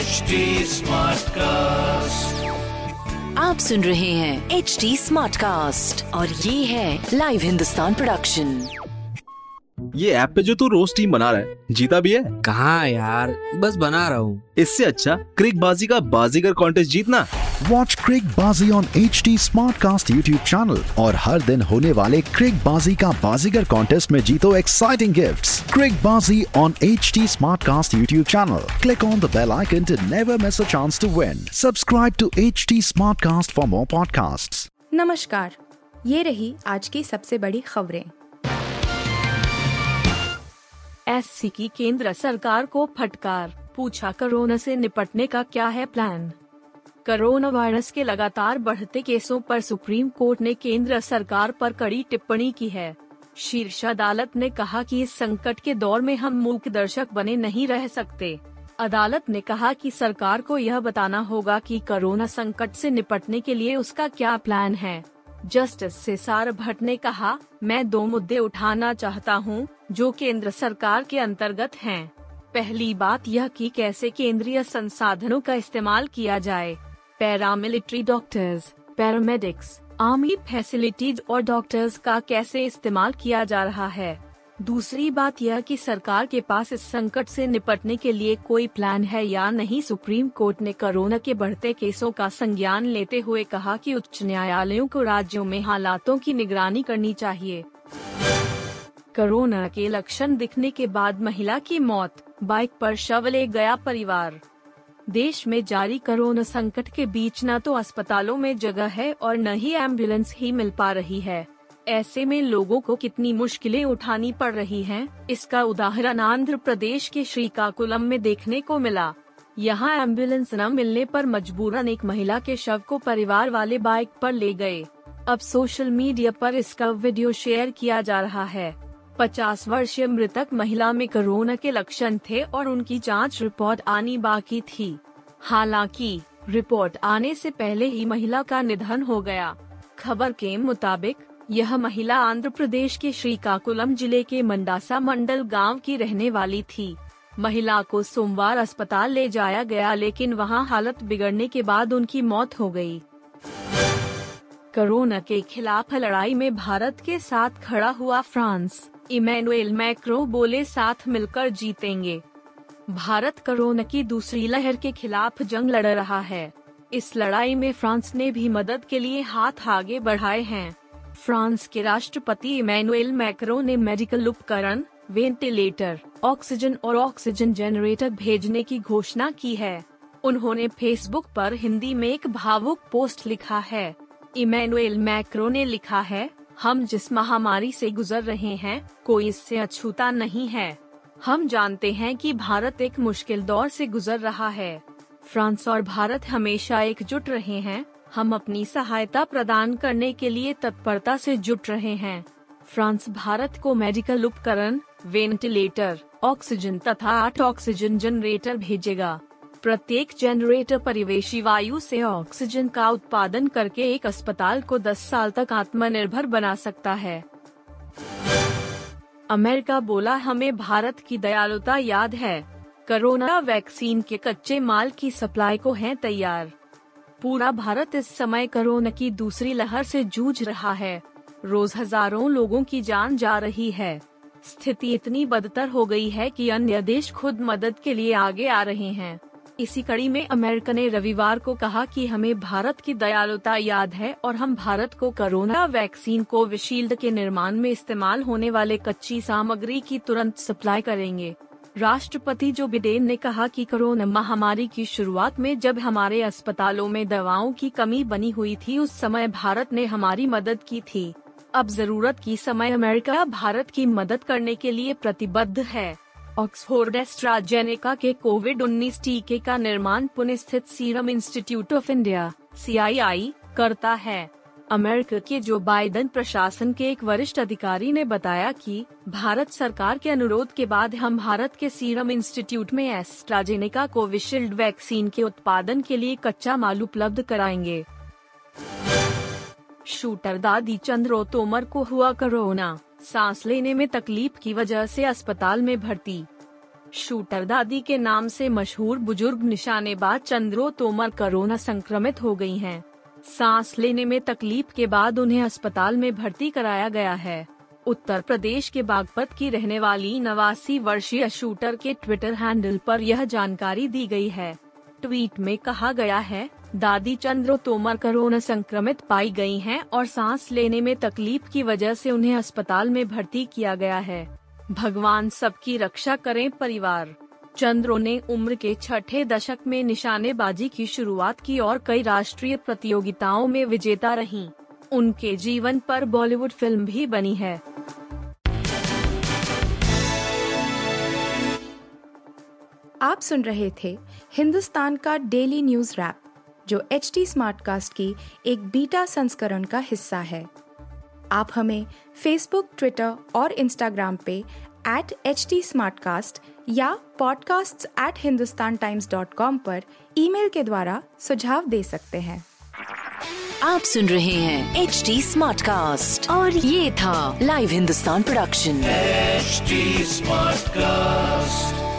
HD Smartcast. आप सुन रहे हैं HD Smartcast और ये है लाइव हिंदुस्तान प्रोडक्शन। ये ऐप पे जो तू रोज टीम बना रहा है, जीता भी है? कहाँ यार, बस बना रहा हूँ। इससे अच्छा क्रिक बाजी का बाजीगर कॉन्टेस्ट जीतना। Watch Crick Bazi on HD Smartcast YouTube channel और हर दिन होने वाले क्रिक बाजी का बाजीगर कॉन्टेस्ट में जीतो एक्साइटिंग गिफ्ट्स। क्रिक बाजी on HD Smartcast YouTube channel. Click on the bell icon to never miss a chance to win. Subscribe to HD Smartcast for more podcasts. नमस्कार, ये रही आज की सबसे बड़ी खबरें। एससी की केंद्र सरकार को फटकार, पूछा कोरोना से निपटने का क्या है प्लान। कोरोना वायरस के लगातार बढ़ते केसों पर सुप्रीम कोर्ट ने केंद्र सरकार पर कड़ी टिप्पणी की है। शीर्ष अदालत ने कहा कि इस संकट के दौर में हम मूक दर्शक बने नहीं रह सकते। अदालत ने कहा कि सरकार को यह बताना होगा कि कोरोना संकट से निपटने के लिए उसका क्या प्लान है। जस्टिस सेसार भट्ट ने कहा, मैं 2 मुद्दे उठाना चाहता हूं, जो केंद्र सरकार के अंतर्गत हैं। पहली बात यह कि कैसे केंद्रीय संसाधनों का इस्तेमाल किया जाए। Paramilitary doctors, paramedics, army facilities और डॉक्टर्स का कैसे इस्तेमाल किया जा रहा है। दूसरी बात यह कि सरकार के पास इस संकट से निपटने के लिए कोई प्लान है या नहीं। सुप्रीम कोर्ट ने कोरोना के बढ़ते केसों का संज्ञान लेते हुए कहा कि उच्च न्यायालयों को राज्यों में हालातों की निगरानी करनी चाहिए। कोरोना के लक्षण दिखने के बाद महिला की मौत, बाइक पर शव ले गया परिवार। देश में जारी कोरोना संकट के बीच न तो अस्पतालों में जगह है और न ही एम्बुलेंस ही मिल पा रही है। ऐसे में लोगों को कितनी मुश्किलें उठानी पड़ रही हैं, इसका उदाहरण आंध्र प्रदेश के श्रीकाकुलम में देखने को मिला। यहाँ एम्बुलेंस न मिलने पर मजबूरन एक महिला के शव को परिवार वाले बाइक पर ले गए। अब सोशल मीडिया पर इसका वीडियो शेयर किया जा रहा है। 50 वर्षीय मृतक महिला में कोरोना के लक्षण थे और उनकी जांच रिपोर्ट आनी बाकी थी। हालांकि रिपोर्ट आने से पहले ही महिला का निधन हो गया। खबर के मुताबिक यह महिला आंध्र प्रदेश के श्रीकाकुलम जिले के मंडासा मंडल गांव की रहने वाली थी। महिला को सोमवार अस्पताल ले जाया गया, लेकिन वहां हालत बिगड़ने के बाद उनकी मौत हो गई। कोरोना के खिलाफ लड़ाई में भारत के साथ खड़ा हुआ फ्रांस। इमैनुएल मैक्रो बोले, साथ मिलकर जीतेंगे। भारत कोरोना की दूसरी लहर के खिलाफ जंग लड़ रहा है। इस लड़ाई में फ्रांस ने भी मदद के लिए हाथ आगे बढ़ाए हैं। फ्रांस के राष्ट्रपति इमैनुएल मैक्रो ने मेडिकल उपकरण, वेंटिलेटर, ऑक्सीजन और ऑक्सीजन जनरेटर भेजने की घोषणा की है। उन्होंने फेसबुक पर हिंदी में एक भावुक पोस्ट लिखा है। इमैनुएल मैक्रो ने लिखा है, हम जिस महामारी से गुजर रहे हैं, कोई इससे अछूता नहीं है। हम जानते हैं कि भारत एक मुश्किल दौर से गुजर रहा है। फ्रांस और भारत हमेशा एकजुट रहे हैं। हम अपनी सहायता प्रदान करने के लिए तत्परता से जुट रहे हैं। फ्रांस भारत को मेडिकल उपकरण, वेंटिलेटर, ऑक्सीजन तथा 8 ऑक्सीजन जनरेटर भेजेगा। प्रत्येक जनरेटर परिवेशी वायु से ऑक्सीजन का उत्पादन करके एक अस्पताल को 10 साल तक आत्मनिर्भर बना सकता है। अमेरिका बोला, हमें भारत की दयालुता याद है। कोरोना वैक्सीन के कच्चे माल की सप्लाई को है तैयार। पूरा भारत इस समय कोरोना की दूसरी लहर से जूझ रहा है। रोज हजारों लोगों की जान जा रही है। स्थिति इतनी बदतर हो गई है कि अन्य देश खुद मदद के लिए आगे आ रहे हैं। इसी कड़ी में अमेरिका ने रविवार को कहा कि हमें भारत की दयालुता याद है और हम भारत को कोरोना वैक्सीन कोविशील्ड के निर्माण में इस्तेमाल होने वाले कच्ची सामग्री की तुरंत सप्लाई करेंगे। राष्ट्रपति जो बिडेन ने कहा कि कोरोना महामारी की शुरुआत में जब हमारे अस्पतालों में दवाओं की कमी बनी हुई थी, उस समय भारत ने हमारी मदद की थी। अब जरूरत की समय अमेरिका भारत की मदद करने के लिए प्रतिबद्ध है। ऑक्सफोर्ड एस्ट्राजेनेका के कोविड-19 टीके का निर्माण पुणे स्थित Serum Institute of India (CII) करता है। अमेरिका के जो बाइडेन प्रशासन के एक वरिष्ठ अधिकारी ने बताया कि भारत सरकार के अनुरोध के बाद हम भारत के सीरम इंस्टीट्यूट में एस्ट्राजेनेका कोविशील्ड वैक्सीन के उत्पादन के लिए कच्चा माल उपलब्ध कराएंगे। शूटर दादी चंद्रो तोमर को हुआ कोरोना, सांस लेने में तकलीफ की वजह से अस्पताल में भर्ती। शूटर दादी के नाम से मशहूर बुजुर्ग निशानेबाज चंद्रो तोमर कोरोना संक्रमित हो गई हैं। सांस लेने में तकलीफ के बाद उन्हें अस्पताल में भर्ती कराया गया है। उत्तर प्रदेश के बागपत की रहने वाली 89 वर्षीय शूटर के ट्विटर हैंडल पर यह जानकारी दी गई है। ट्वीट में कहा गया है, दादी चंद्रो तोमर कोरोना संक्रमित पाई गई हैं और सांस लेने में तकलीफ की वजह से उन्हें अस्पताल में भर्ती किया गया है। भगवान सबकी रक्षा करें परिवार। चंद्रो ने उम्र के 6 दशक में निशानेबाजी की शुरुआत की और कई राष्ट्रीय प्रतियोगिताओं में विजेता रहीं। उनके जीवन पर बॉलीवुड फिल्म भी बनी है। आप सुन रहे थे हिंदुस्तान का डेली न्यूज रैप, जो एचटी स्मार्टकास्ट की एक बीटा संस्करण का हिस्सा है। आप हमें फेसबुक, ट्विटर और इंस्टाग्राम पे @HT या podcasts@hindustantimes.com पर ईमेल के द्वारा सुझाव दे सकते हैं। आप सुन रहे हैं HD स्मार्टकास्ट और ये था live Hindustan production. HD Smartcast।